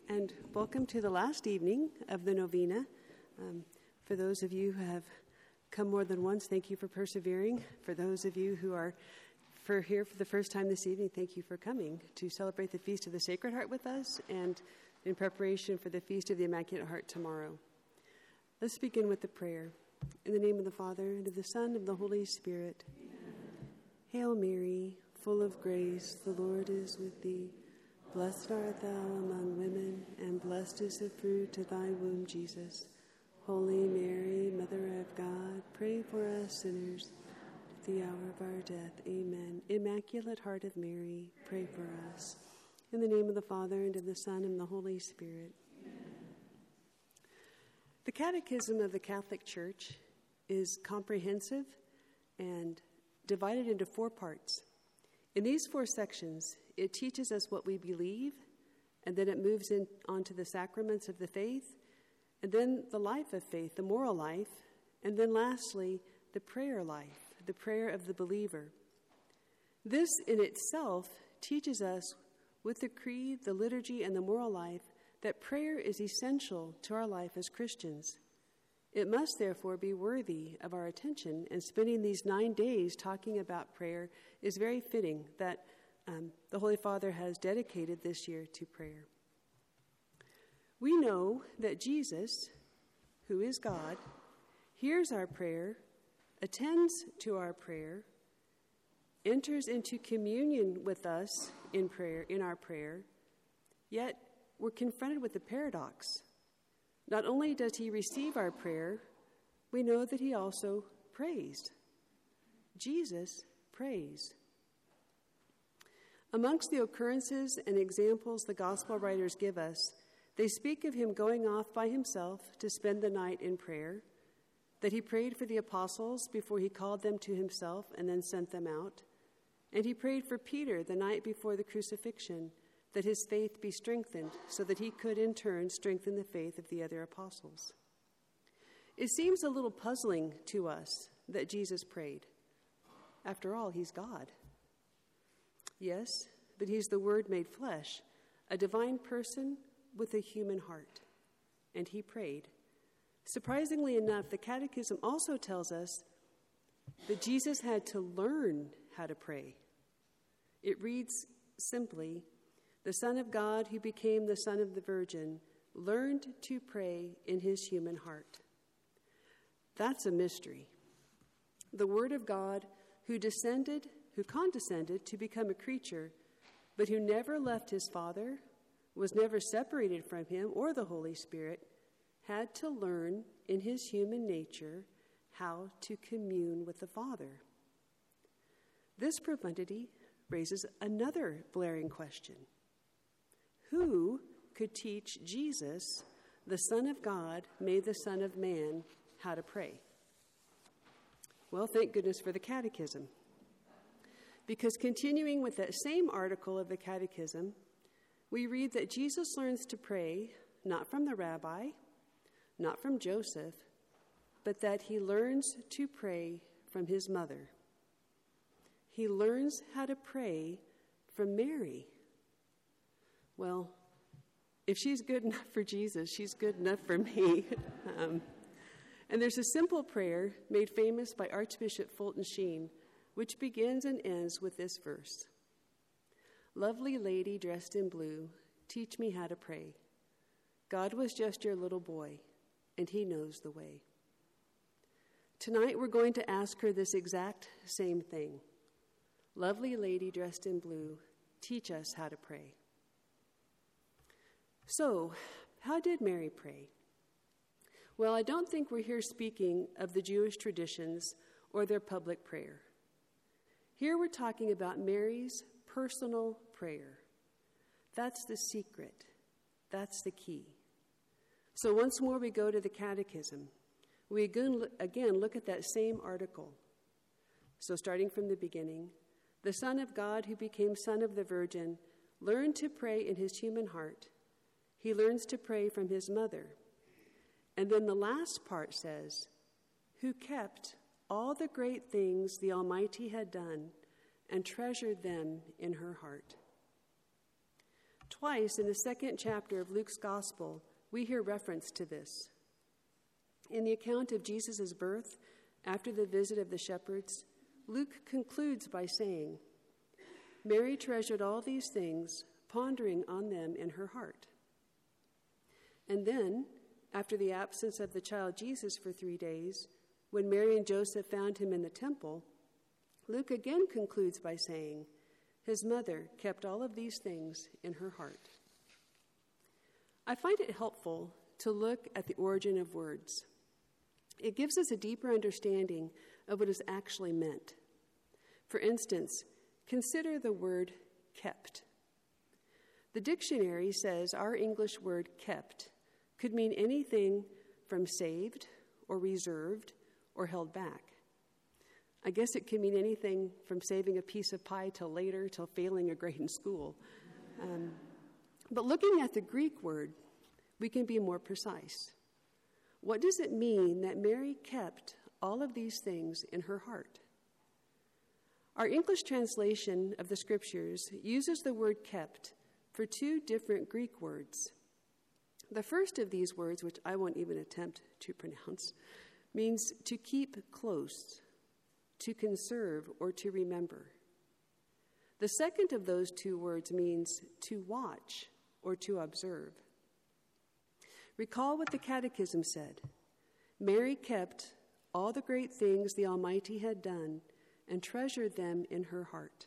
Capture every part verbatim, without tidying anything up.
and welcome to the last evening of the novena. Um, for those of you who have come more than once, thank you for persevering. For those of you who are for here for the first time this evening, thank you for coming to celebrate the Feast of the Sacred Heart with us and in preparation for the Feast of the Immaculate Heart tomorrow. Let's begin with the prayer. In the name of the Father, and of the Son, and of the Holy Spirit. Amen. Hail Mary, full of grace, the Lord is with thee. Blessed art thou among women, and blessed is the fruit of thy womb, Jesus. Holy Mary, Mother of God, pray for us sinners, at the hour of our death. Amen. Immaculate Heart of Mary, pray for us. In the name of the Father, and of the Son, and of the Holy Spirit. Amen. The Catechism of the Catholic Church is comprehensive and divided into four parts. In these four sections, it teaches us what we believe, and then it moves in onto the sacraments of the faith, and then the life of faith, the moral life, and then lastly, the prayer life, the prayer of the believer. This in itself teaches us with the creed, the liturgy, and the moral life that prayer is essential to our life as Christians. It must therefore be worthy of our attention, and spending these nine days talking about prayer is very fitting that um, the Holy Father has dedicated this year to prayer. We know that Jesus, who is God, hears our prayer, attends to our prayer, enters into communion with us in prayer, in our prayer, yet we're confronted with a paradox. Not only does he receive our prayer, we know that he also prays. Jesus prays. Amongst the occurrences and examples the gospel writers give us, they speak of him going off by himself to spend the night in prayer, that he prayed for the apostles before he called them to himself and then sent them out, and he prayed for Peter the night before the crucifixion, that his faith be strengthened so that he could in turn strengthen the faith of the other apostles. It seems a little puzzling to us that Jesus prayed. After all, he's God. Yes, but he's the Word made flesh, a divine person with a human heart. And he prayed. Surprisingly enough, the Catechism also tells us that Jesus had to learn how to pray. It reads simply, "The Son of God, who became the Son of the Virgin, learned to pray in his human heart." That's a mystery. The Word of God, who descended, who condescended to become a creature, but who never left his Father, was never separated from him or the Holy Spirit, had to learn in his human nature how to commune with the Father. This profundity raises another blaring question. Who could teach Jesus, the Son of God, made the Son of Man, how to pray? Well, thank goodness for the Catechism. Because continuing with that same article of the Catechism, we read that Jesus learns to pray not from the rabbi, not from Joseph, but that he learns to pray from his mother. He learns how to pray from Mary. Well, if she's good enough for Jesus, she's good enough for me. um, and there's a simple prayer made famous by Archbishop Fulton Sheen, which begins and ends with this verse. "Lovely lady dressed in blue, teach me how to pray. God was just your little boy, and he knows the way." Tonight we're going to ask her this exact same thing. Lovely lady dressed in blue, teach us how to pray. So, how did Mary pray? Well, I don't think we're here speaking of the Jewish traditions or their public prayer. Here we're talking about Mary's personal prayer. That's the secret. That's the key. So once more we go to the Catechism. We again, again look at that same article. So starting from the beginning, the Son of God who became Son of the Virgin learned to pray in his human heart. He learns to pray from his mother. And then the last part says, who kept all the great things the Almighty had done and treasured them in her heart. Twice in the second chapter of Luke's Gospel, we hear reference to this. In the account of Jesus' birth, after the visit of the shepherds, Luke concludes by saying, Mary treasured all these things, pondering on them in her heart. And then, after the absence of the child Jesus for three days, when Mary and Joseph found him in the temple, Luke again concludes by saying, his mother kept all of these things in her heart. I find it helpful to look at the origin of words. It gives us a deeper understanding of what is actually meant. For instance, consider the word kept. The dictionary says our English word kept could mean anything from saved or reserved or held back. I guess it could mean anything from saving a piece of pie till later, till failing a grade in school. Um, but looking at the Greek word, we can be more precise. What does it mean that Mary kept all of these things in her heart? Our English translation of the scriptures uses the word kept for two different Greek words. The first of these words, which I won't even attempt to pronounce, means to keep close, to conserve, or to remember. The second of those two words means to watch or to observe. Recall what the Catechism said. Mary kept all the great things the Almighty had done and treasured them in her heart.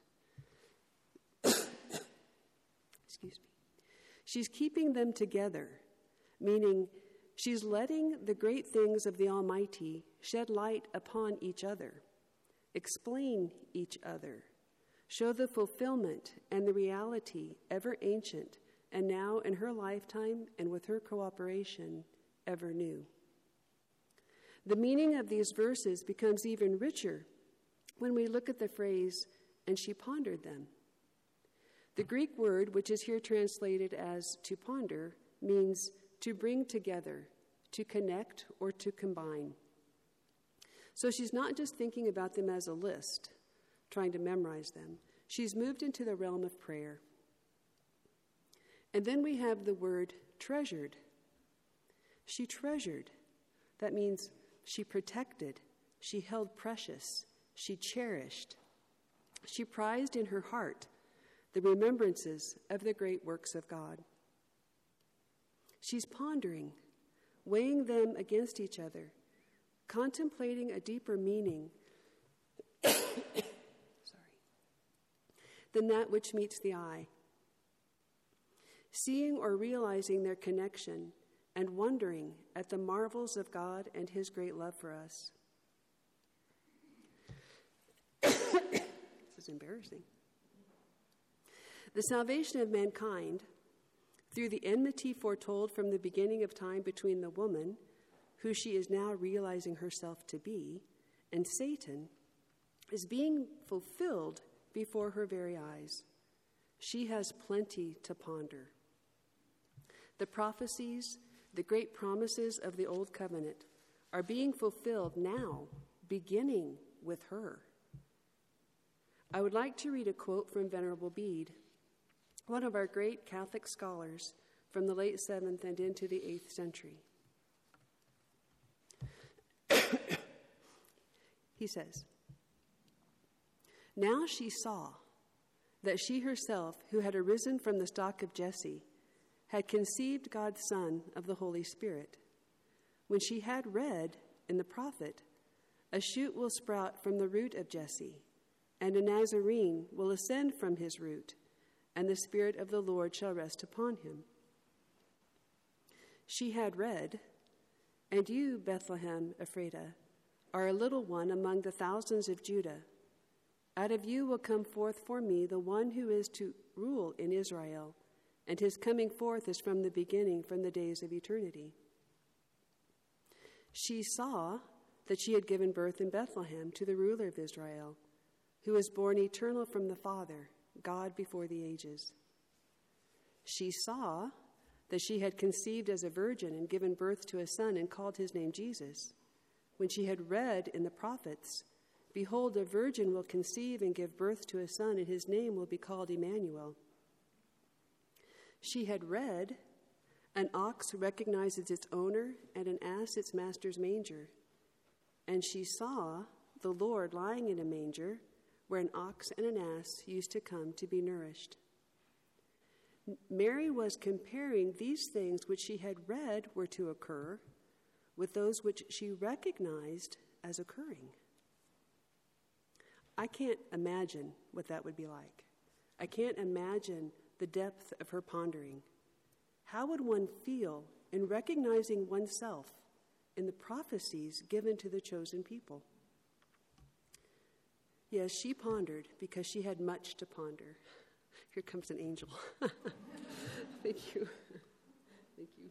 Excuse me. She's keeping them together, meaning she's letting the great things of the Almighty shed light upon each other, explain each other, show the fulfillment and the reality ever ancient, and now in her lifetime and with her cooperation, ever new. The meaning of these verses becomes even richer when we look at the phrase, and she pondered them. The Greek word, which is here translated as to ponder, means to bring together, to connect, or to combine. So she's not just thinking about them as a list, trying to memorize them. She's moved into the realm of prayer. And then we have the word treasured. She treasured. That means she protected, she held precious, she cherished. She prized in her heart the remembrances of the great works of God. She's pondering, weighing them against each other, contemplating a deeper meaning sorry, than that which meets the eye. Seeing or realizing their connection and wondering at the marvels of God and his great love for us. This is embarrassing. The salvation of mankind, through the enmity foretold from the beginning of time between the woman, who she is now realizing herself to be, and Satan, is being fulfilled before her very eyes. She has plenty to ponder. The prophecies, the great promises of the Old Covenant are being fulfilled now, beginning with her. I would like to read a quote from Venerable Bede, one of our great Catholic scholars from the late seventh and into the eighth century. He says, "Now she saw that she herself, who had arisen from the stock of Jesse, had conceived God's Son of the Holy Spirit. When she had read in the prophet, a shoot will sprout from the root of Jesse, and a Nazarene will ascend from his root, and the Spirit of the Lord shall rest upon him. She had read, and you, Bethlehem Ephratah, are a little one among the thousands of Judah. Out of you will come forth for me the one who is to rule in Israel, and his coming forth is from the beginning, from the days of eternity." She saw that she had given birth in Bethlehem to the ruler of Israel, who was born eternal from the Father, God before the ages. She saw that she had conceived as a virgin and given birth to a son and called his name Jesus. When she had read in the prophets, "Behold, a virgin will conceive and give birth to a son, and his name will be called Emmanuel." She had read, "An ox recognizes its owner, and an ass its master's manger." And she saw the Lord lying in a manger, where an ox and an ass used to come to be nourished. Mary was comparing these things which she had read were to occur with those which she recognized as occurring. I can't imagine what that would be like. I can't imagine the depth of her pondering. How would one feel in recognizing oneself in the prophecies given to the chosen people? Yes, she pondered because she had much to ponder. Here comes an angel. Thank you. Thank you.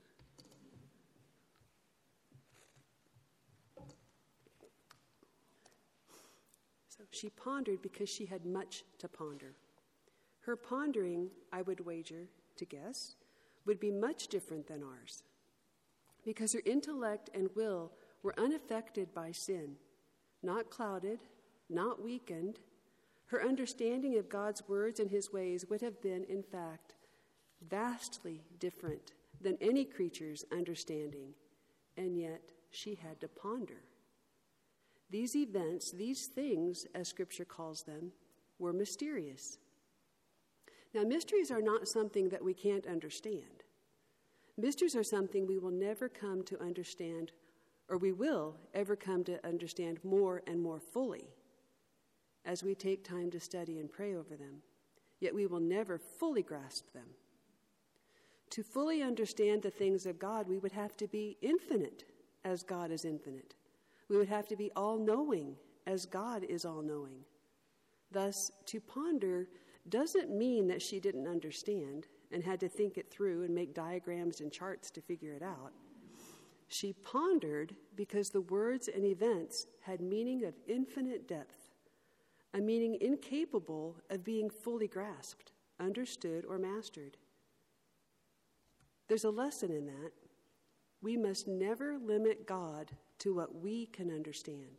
So she pondered because she had much to ponder. Her pondering, I would wager to guess, would be much different than ours, because her intellect and will were unaffected by sin, not clouded, not weakened. Her understanding of God's words and his ways would have been, in fact, vastly different than any creature's understanding, and yet she had to ponder. These events, these things, as Scripture calls them, were mysterious. Now, mysteries are not something that we can't understand. Mysteries are something we will never come to understand, or we will ever come to understand more and more fully as we take time to study and pray over them. Yet we will never fully grasp them. To fully understand the things of God, we would have to be infinite as God is infinite. We would have to be all-knowing as God is all-knowing. Thus, to ponder doesn't mean that she didn't understand and had to think it through and make diagrams and charts to figure it out. She pondered because the words and events had meaning of infinite depth, a meaning incapable of being fully grasped, understood, or mastered. There's a lesson in that. We must never limit God to what we can understand.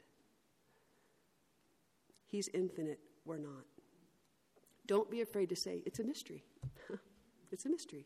He's infinite, we're not. Don't be afraid to say, it's a mystery. It's a mystery.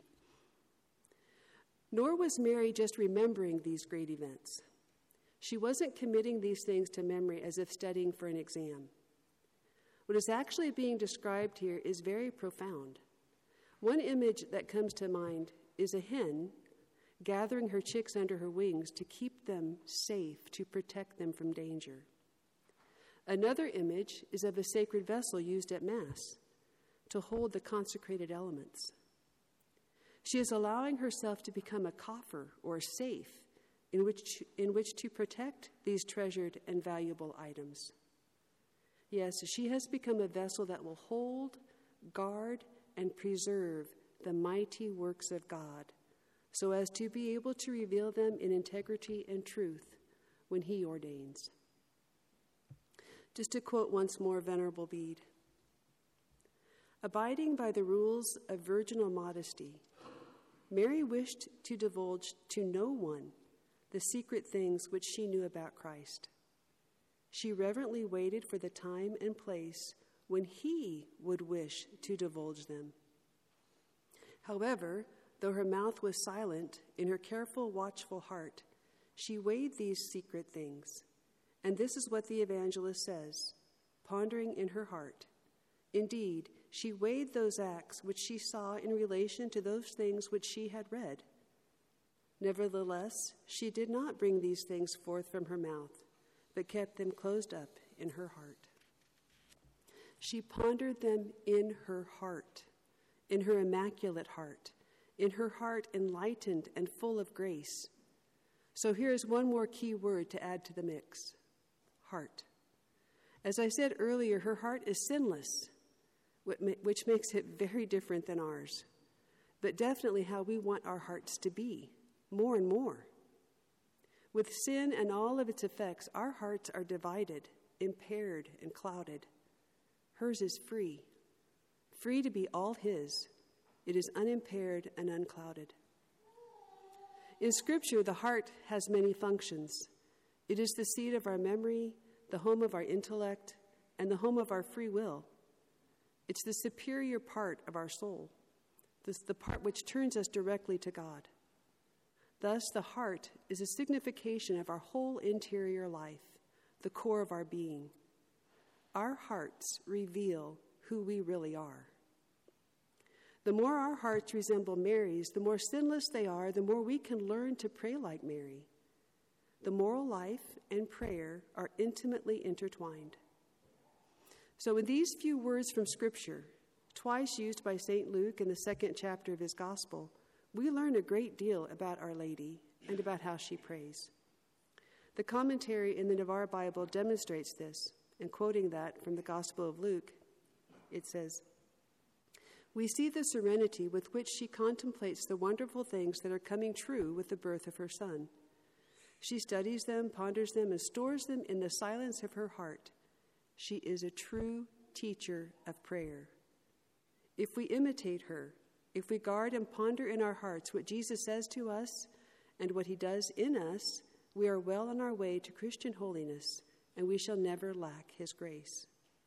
Nor was Mary just remembering these great events. She wasn't committing these things to memory as if studying for an exam. What is actually being described here is very profound. One image that comes to mind is a hen gathering her chicks under her wings to keep them safe, to protect them from danger. Another image is of a sacred vessel used at Mass to hold the consecrated elements. She is allowing herself to become a coffer or a safe in which, in which to protect these treasured and valuable items. Yes, she has become a vessel that will hold, guard, and preserve the mighty works of God, so as to be able to reveal them in integrity and truth when he ordains. Just to quote once more Venerable Bede, abiding by the rules of virginal modesty, Mary wished to divulge to no one the secret things which she knew about Christ. She reverently waited for the time and place when he would wish to divulge them. However, though her mouth was silent, in her careful, watchful heart, she weighed these secret things. And this is what the evangelist says, pondering in her heart. Indeed, she weighed those acts which she saw in relation to those things which she had read. Nevertheless, she did not bring these things forth from her mouth, but kept them closed up in her heart. She pondered them in her heart, in her immaculate heart, in her heart enlightened and full of grace. So here is one more key word to add to the mix: heart. As I said earlier, her heart is sinless, which makes it very different than ours, but definitely how we want our hearts to be, more and more. With sin and all of its effects, our hearts are divided, impaired, and clouded. Hers is free, free to be all his. It is unimpaired and unclouded. In Scripture, the heart has many functions. It is the seat of our memory, the home of our intellect, and the home of our free will. It's the superior part of our soul. this, the part which turns us directly to God. Thus, the heart is a signification of our whole interior life, the core of our being. Our hearts reveal who we really are. The more our hearts resemble Mary's, the more sinless they are, the more we can learn to pray like Mary. The moral life and prayer are intimately intertwined. So in these few words from Scripture, twice used by Saint Luke in the second chapter of his Gospel, we learn a great deal about Our Lady and about how she prays. The commentary in the Navarre Bible demonstrates this, and quoting that from the Gospel of Luke, it says, "We see the serenity with which she contemplates the wonderful things that are coming true with the birth of her Son. She studies them, ponders them, and stores them in the silence of her heart. She is a true teacher of prayer. If we imitate her, if we guard and ponder in our hearts what Jesus says to us and what he does in us, we are well on our way to Christian holiness, and we shall never lack his grace."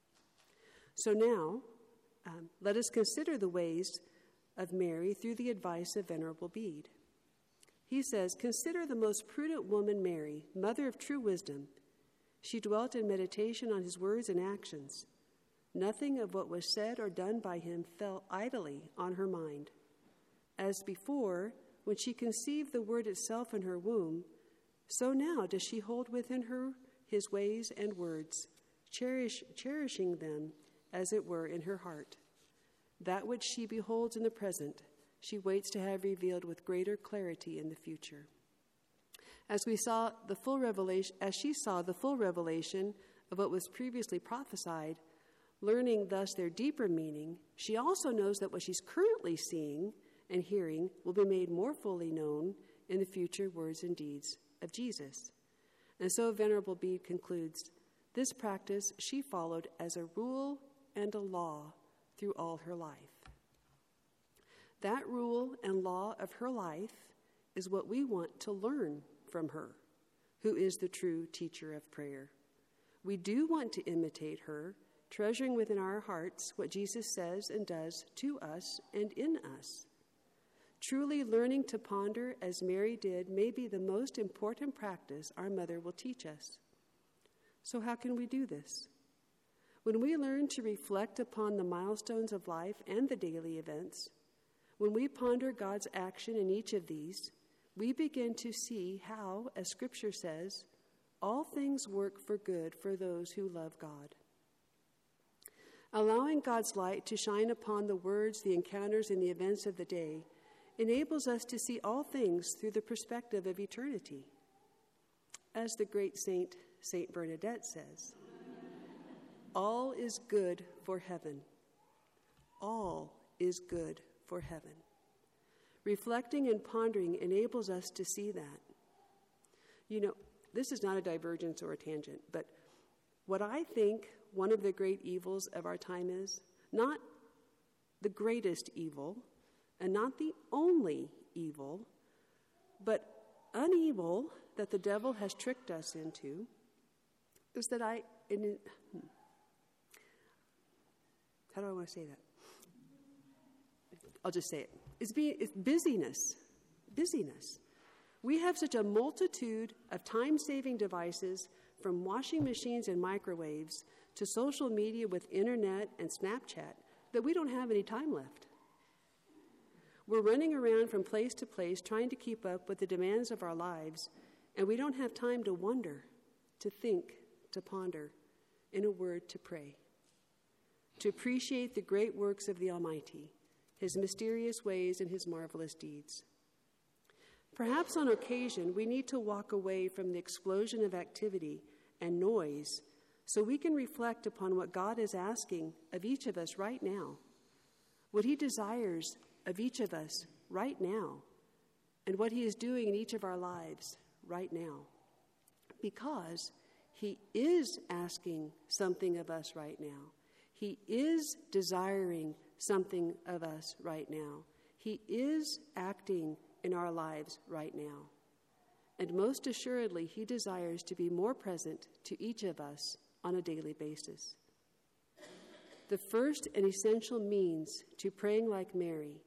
So now, um, let us consider the ways of Mary through the advice of Venerable Bede. He says, "Consider the most prudent woman, Mary, mother of true wisdom. She dwelt in meditation on his words and actions. Nothing of what was said or done by him fell idly on her mind. As before, when she conceived the word itself in her womb, so now does she hold within her his ways and words, cherish, cherishing them, as it were, in her heart. That which she beholds in the present, she waits to have revealed with greater clarity in the future." As we saw the full revelation, as she saw the full revelation of what was previously prophesied, learning thus their deeper meaning, she also knows that what she's currently seeing and hearing will be made more fully known in the future words and deeds of Jesus. And so Venerable Bede concludes, this practice she followed as a rule and a law through all her life. That rule and law of her life is what we want to learn from her, who is the true teacher of prayer. We do want to imitate her, treasuring within our hearts what Jesus says and does to us and in us. Truly learning to ponder as Mary did may be the most important practice our mother will teach us. So how can we do this? When we learn to reflect upon the milestones of life and the daily events, when we ponder God's action in each of these, we begin to see how, as Scripture says, all things work for good for those who love God. Allowing God's light to shine upon the words, the encounters, and the events of the day enables us to see all things through the perspective of eternity. As the great saint, Saint Bernadette says, all is good for heaven. All is good for heaven. Reflecting and pondering enables us to see that. You know, this is not a divergence or a tangent, but what I think one of the great evils of our time is, not the greatest evil, and not the only evil, but an evil that the devil has tricked us into, is that I, in, how do I want to say that? I'll just say it. It's, be, it's busyness. Busyness. We have such a multitude of time-saving devices, from washing machines and microwaves to social media with internet and Snapchat, that we don't have any time left. We're running around from place to place trying to keep up with the demands of our lives, and we don't have time to wonder, to think, to ponder, in a word, to pray, to appreciate the great works of the Almighty, his mysterious ways and his marvelous deeds. Perhaps on occasion, we need to walk away from the explosion of activity and noise so we can reflect upon what God is asking of each of us right now, what he desires of each of us right now, and what he is doing in each of our lives right now. Because he is asking something of us right now. He is desiring something of us right now. He is acting in our lives right now. And most assuredly, he desires to be more present to each of us on a daily basis. The first and essential means to praying like Mary,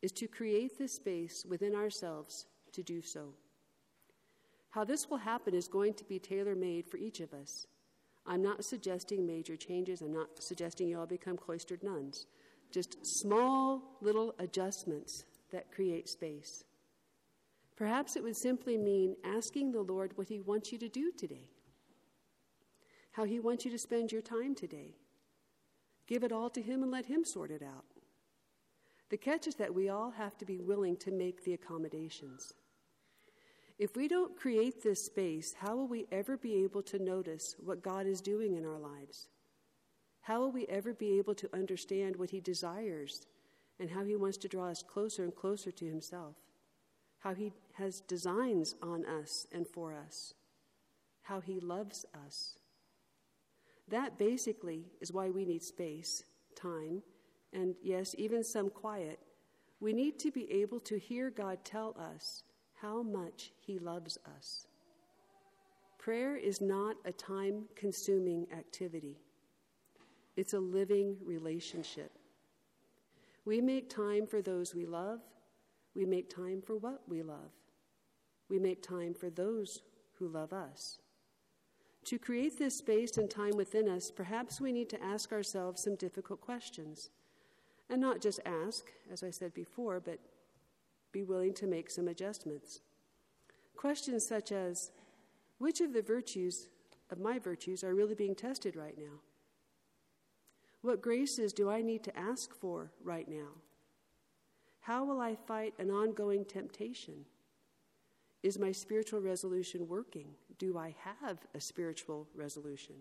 is to create the space within ourselves to do so. How this will happen is going to be tailor-made for each of us. I'm not suggesting major changes. I'm not suggesting you all become cloistered nuns. Just small little adjustments that create space. Perhaps it would simply mean asking the Lord what he wants you to do today, how he wants you to spend your time today. Give it all to him and let him sort it out. The catch is that we all have to be willing to make the accommodations. If we don't create this space, how will we ever be able to notice what God is doing in our lives? How will we ever be able to understand what he desires and how he wants to draw us closer and closer to himself? How he has designs on us and for us? How he loves us? That basically is why we need space, time, and yes, even some quiet. We need to be able to hear God tell us how much he loves us. Prayer is not a time-consuming activity. It's a living relationship. We make time for those we love. We make time for what we love. We make time for those who love us. To create this space and time within us, perhaps we need to ask ourselves some difficult questions. And not just ask, as I said before, but be willing to make some adjustments. Questions such as, which of the virtues of my virtues are really being tested right now? What graces do I need to ask for right now? How will I fight an ongoing temptation? Is my spiritual resolution working? Do I have a spiritual resolution?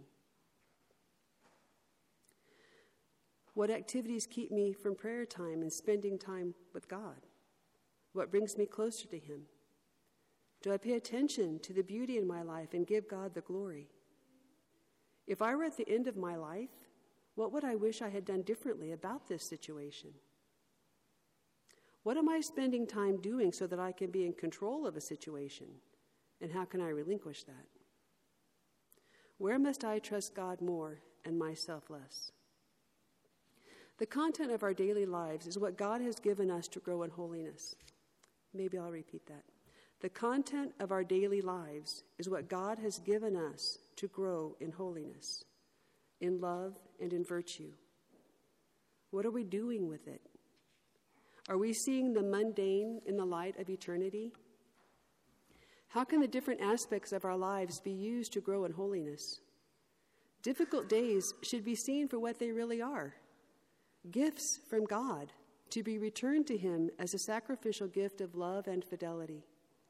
What activities keep me from prayer time and spending time with God? What brings me closer to him? Do I pay attention to the beauty in my life and give God the glory? If I were at the end of my life, what would I wish I had done differently about this situation? What am I spending time doing so that I can be in control of a situation? And how can I relinquish that? Where must I trust God more and myself less? The content of our daily lives is what God has given us to grow in holiness. Maybe I'll repeat that. The content of our daily lives is what God has given us to grow in holiness, in love and in virtue. What are we doing with it? Are we seeing the mundane in the light of eternity? How can the different aspects of our lives be used to grow in holiness? Difficult days should be seen for what they really are. Gifts from God to be returned to him as a sacrificial gift of love and fidelity.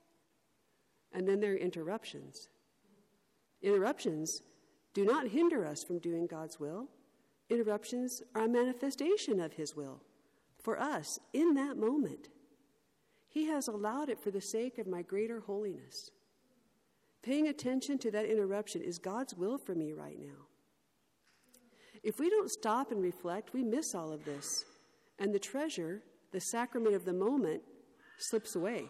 And then there are interruptions. Interruptions do not hinder us from doing God's will. Interruptions are a manifestation of his will for us in that moment. He has allowed it for the sake of my greater holiness. Paying attention to that interruption is God's will for me right now. If we don't stop and reflect, we miss all of this, and the treasure, the sacrament of the moment, slips away.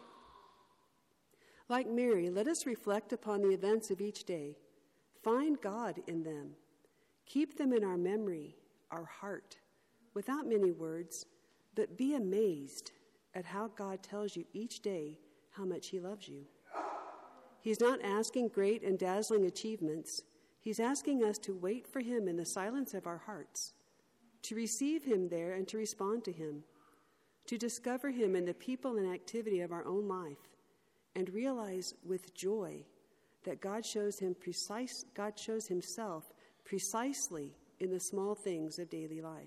Like Mary, let us reflect upon the events of each day. Find God in them. Keep them in our memory, our heart, without many words, but be amazed at how God tells you each day how much he loves you. He's not asking great and dazzling achievements. He's asking us to wait for him in the silence of our hearts, to receive him there and to respond to him, to discover him in the people and activity of our own life, and realize with joy that God shows him precise, God shows himself precisely in the small things of daily life.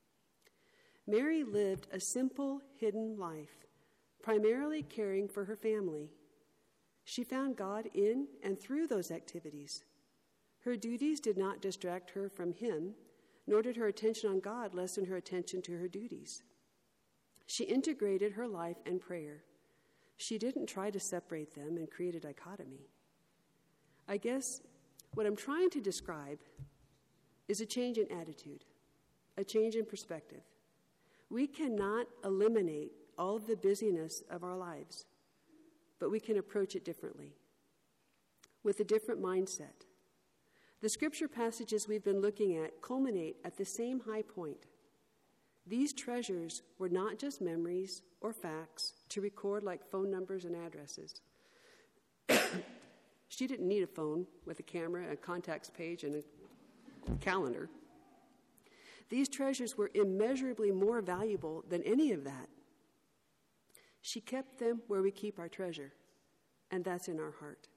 Mary lived a simple, hidden life, primarily caring for her family. She found God in and through those activities. Her duties did not distract her from him, nor did her attention on God lessen her attention to her duties. She integrated her life and prayer. She didn't try to separate them and create a dichotomy. I guess what I'm trying to describe is a change in attitude, a change in perspective. We cannot eliminate all of the busyness of our lives, but we can approach it differently, with a different mindset. The scripture passages we've been looking at culminate at the same high point. These treasures were not just memories or facts to record like phone numbers and addresses. She didn't need a phone with a camera, a contacts page, and a calendar. These treasures were immeasurably more valuable than any of that. She kept them where we keep our treasure, and that's in our heart.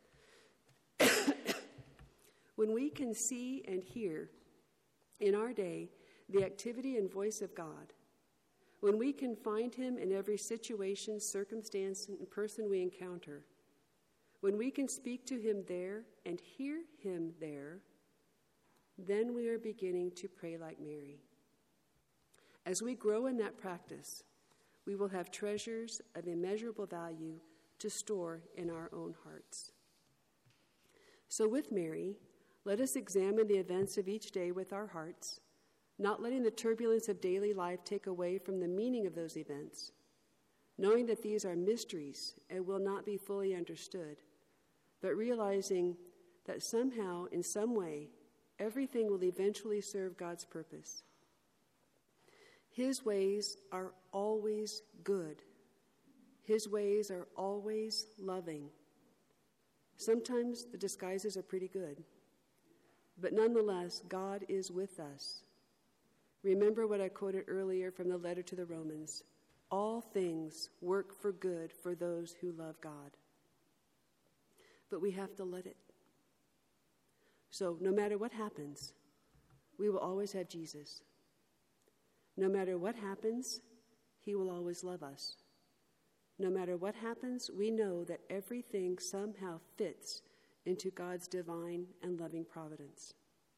When we can see and hear in our day the activity and voice of God, when we can find him in every situation, circumstance, and person we encounter, when we can speak to him there and hear him there, then we are beginning to pray like Mary. As we grow in that practice, we will have treasures of immeasurable value to store in our own hearts. So with Mary, let us examine the events of each day with our hearts, not letting the turbulence of daily life take away from the meaning of those events, knowing that these are mysteries and will not be fully understood, but realizing that somehow, in some way, everything will eventually serve God's purpose. His ways are always good. His ways are always loving. Sometimes the disguises are pretty good, but nonetheless, God is with us. Remember what I quoted earlier from the letter to the Romans. All things work for good for those who love God. But we have to let it. So no matter what happens, we will always have Jesus. No matter what happens, he will always love us. No matter what happens, we know that everything somehow fits into God's divine and loving providence.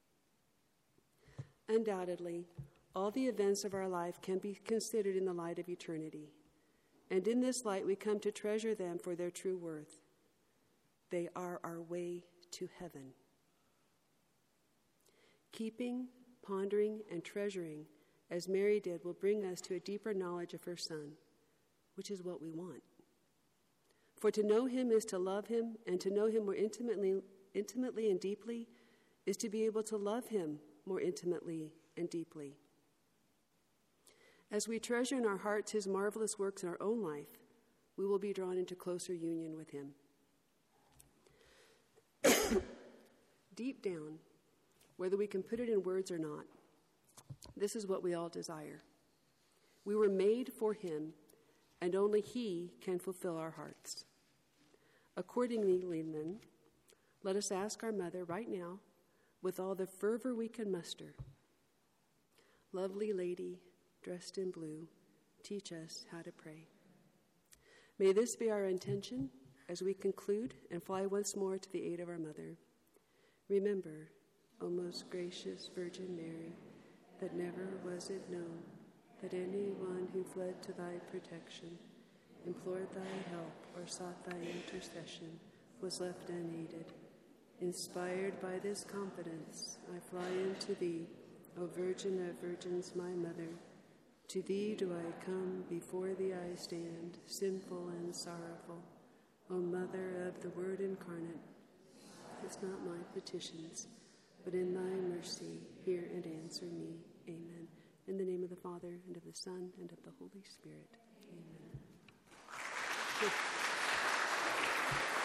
Undoubtedly, all the events of our life can be considered in the light of eternity. And in this light, we come to treasure them for their true worth. They are our way to heaven. Keeping, pondering, and treasuring, as Mary did, will bring us to a deeper knowledge of her Son, which is what we want. For to know him is to love him, and to know him more intimately, intimately and deeply is to be able to love him more intimately and deeply. As we treasure in our hearts his marvelous works in our own life, we will be drawn into closer union with him. Deep down, whether we can put it in words or not, this is what we all desire. We were made for him, and only he can fulfill our hearts. Accordingly, then, let us ask our mother right now, with all the fervor we can muster, lovely lady, dressed in blue, teach us how to pray. May this be our intention as we conclude and fly once more to the aid of our mother. Remember, O most gracious Virgin Mary, that never was it known that any one who fled to thy protection, implored thy help, or sought thy intercession, was left unaided. Inspired by this confidence, I fly unto thee, O Virgin of Virgins, my mother. To thee do I come, before thee I stand, sinful and sorrowful. O Mother of the Word incarnate, it's not my petitions, but in thy mercy, hear and answer me. Amen. In the name of the Father, and of the Son, and of the Holy Spirit. Amen.